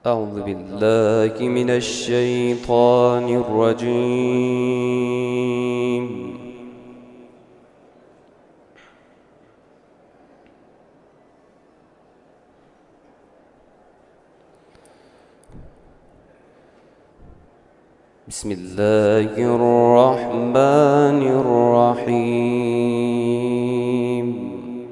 أعوذ بالله من الشيطان الرجيم. بسم الله الرحمن الرحيم.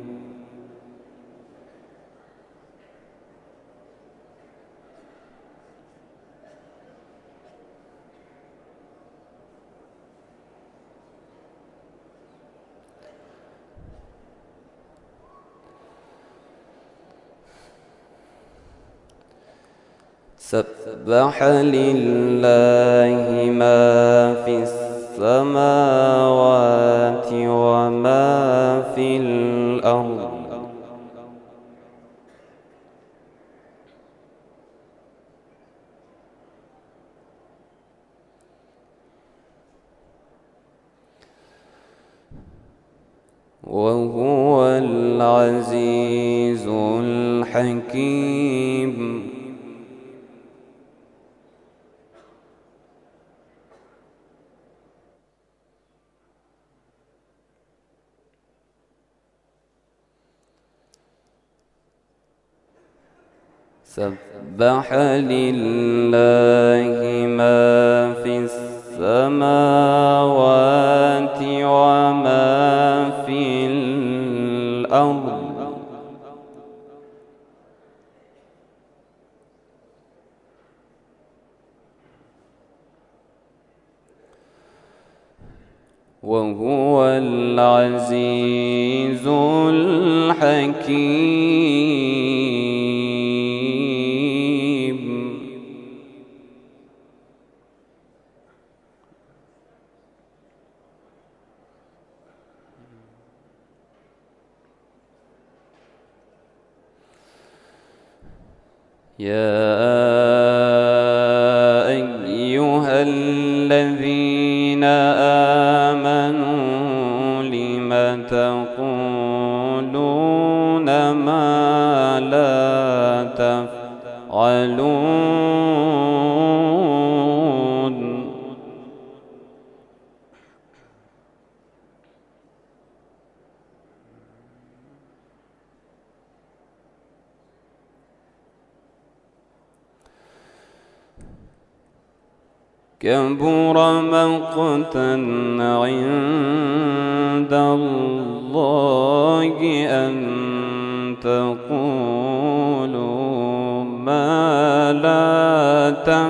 سبح لله ما في السماوات وما في الأرض وهو العزيز الحكيم. سبح لله ما في السماوات وما في الأرض وهو العزيز الحكيم. يا أيها الذين آمنوا لم تقولون ما لا تفعلون. كبر مقتا عند الله أن تقولوا ما لا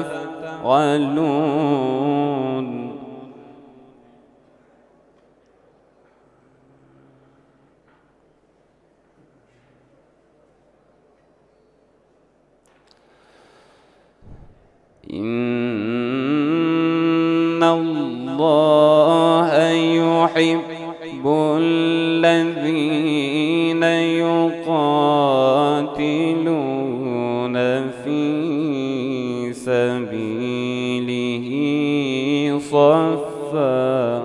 تفعلون. إن الله يحب الذين يقاتلون في سبيله صفا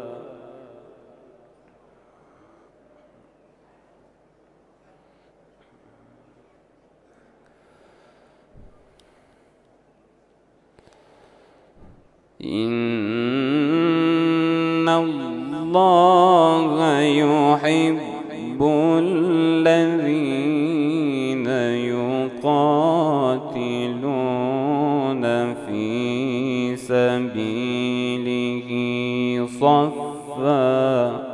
إن الله يحب الذين يقاتلون في سبيله صفا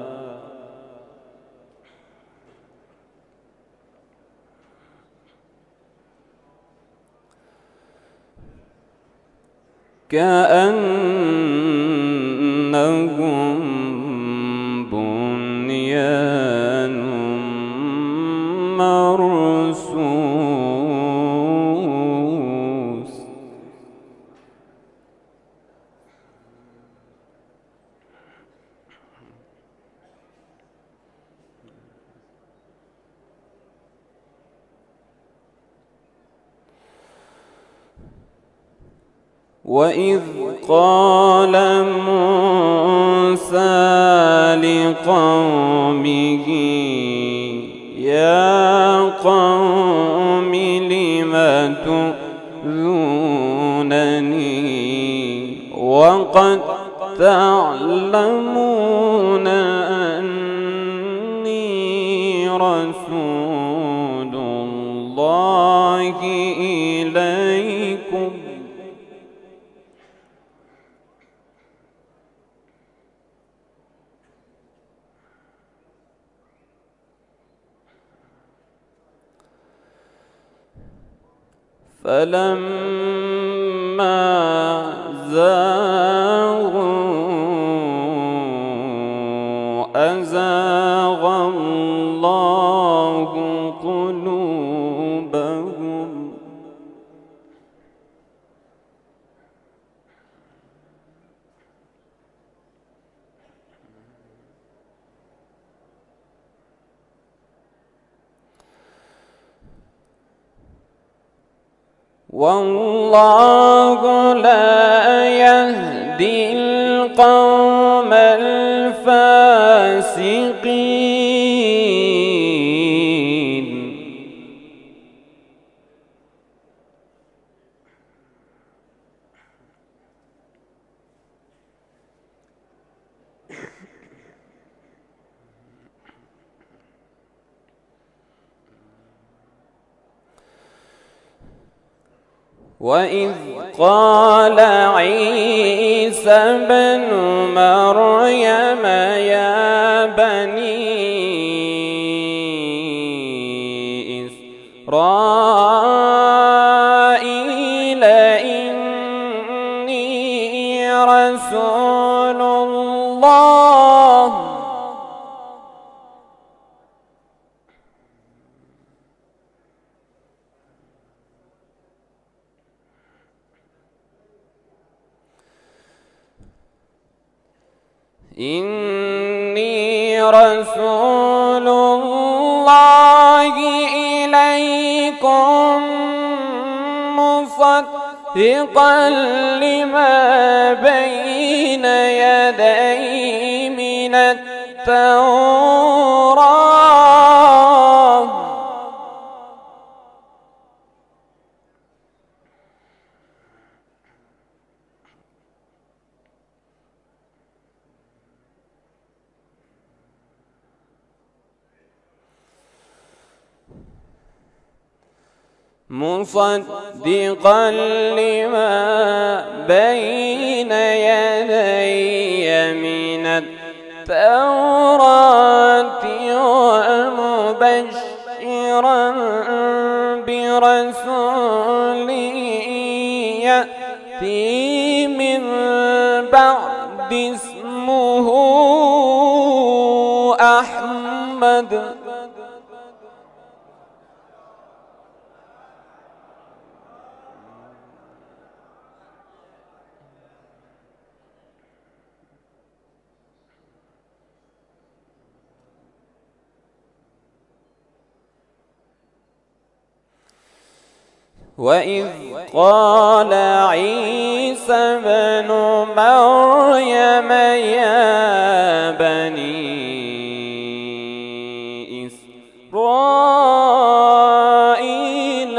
كأنهم بنيان مرصوص. وإذ قال موسى لقومه يا قوم لم وقد تعلمون أني رسول الله إليكم فلما زاغوا أزاغ الله قلوبهم والله لا يهدي القوم الفاسقين وإذ قال عيسى ابن مريم يا بني إسرائيل إني رسول الله إليكم مصدقا لما بين يدي من التوراة مصدقا لما بين يدي من التوراة ومبشرا برسول يأتي من بعد اسمه أحمد وإذ قال عيسى ابن مريم يا بني إسرائيل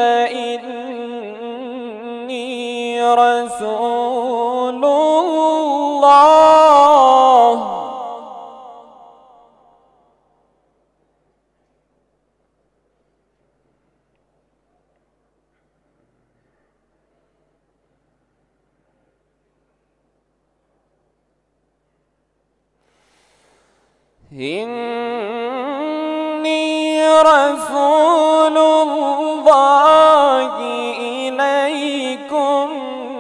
إني رسول الله إني رسول الله إليكم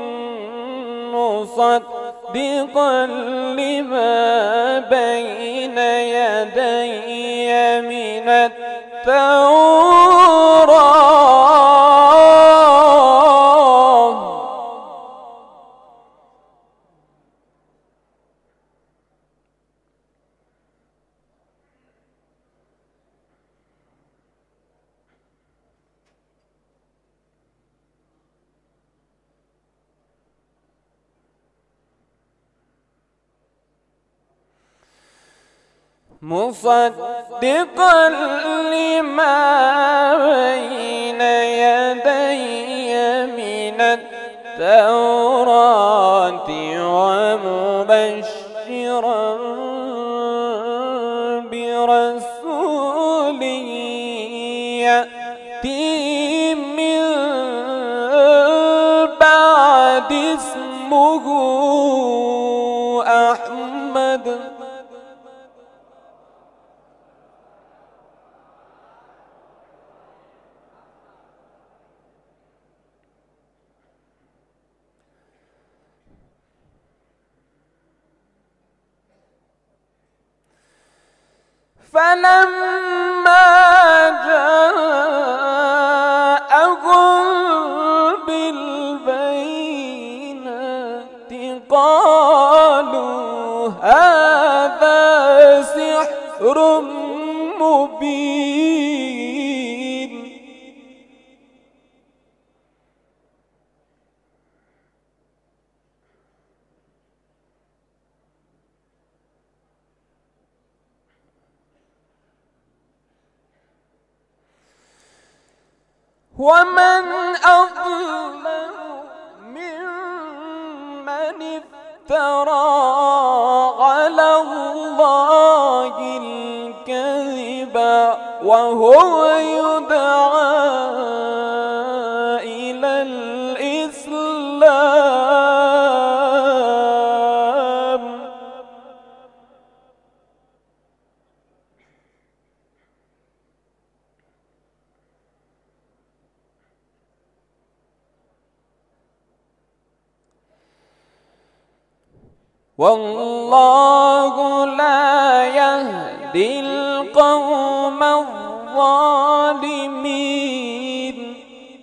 مصدقا لما بين يدي من التوراة مصدقا لما بين يدي من من التوراة ومبشرا برسول يأتي من بعد اسمه أحمد. فلما جاءهم بالبينات قالوا هذا سحر مبين. ومن أظلم ممن افترى على الله الكذب وهو يدعى إلى الإسلام. والله لا يهدي القوم الظالمين.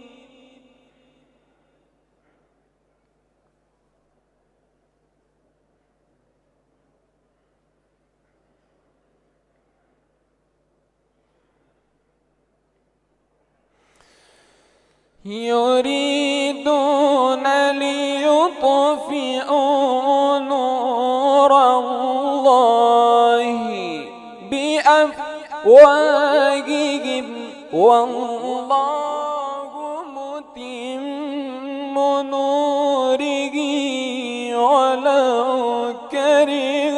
يريدون ليطفئوا نور الله بأفواههم والله متم نوره ولو كره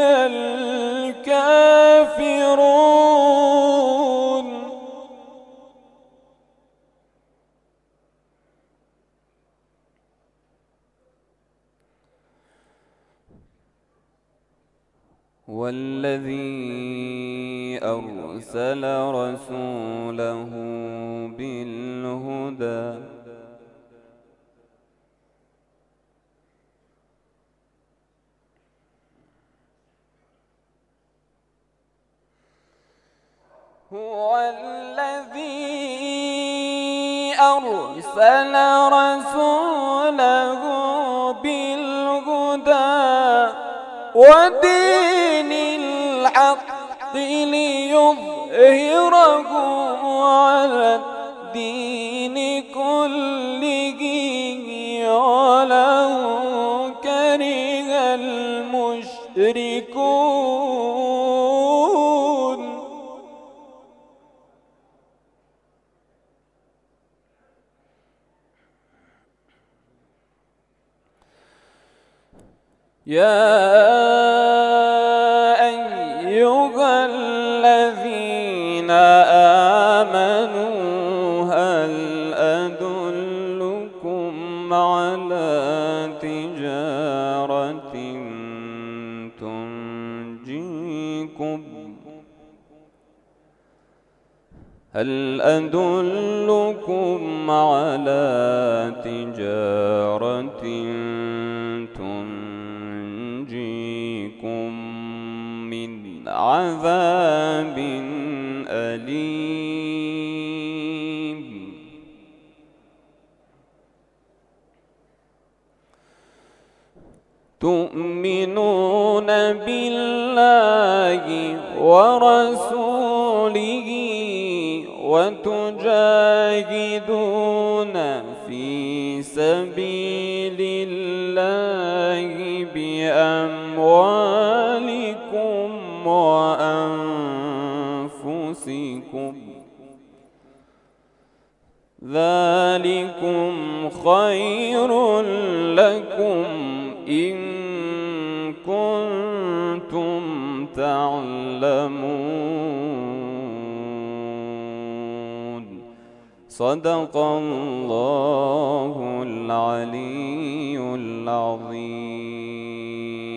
الكافرون. والذي أرسل رسوله بالهدى هو الذي أرسل رسوله بالهدى ودين الحق ليظهره على الدين كله ولو كره المشركون. يا أيها الذين آمنوا هل أدلكم على تجارة تنجيكم هل أدلكم على تجارة تنجيكم من عذاب أليم. تؤمنون بالله ورسوله وتجاهدون في سبيل الله بأموالكم وأنفسكم ذلكم خير خير لكم إن كنتم تعلمون. صدق الله العلي العظيم.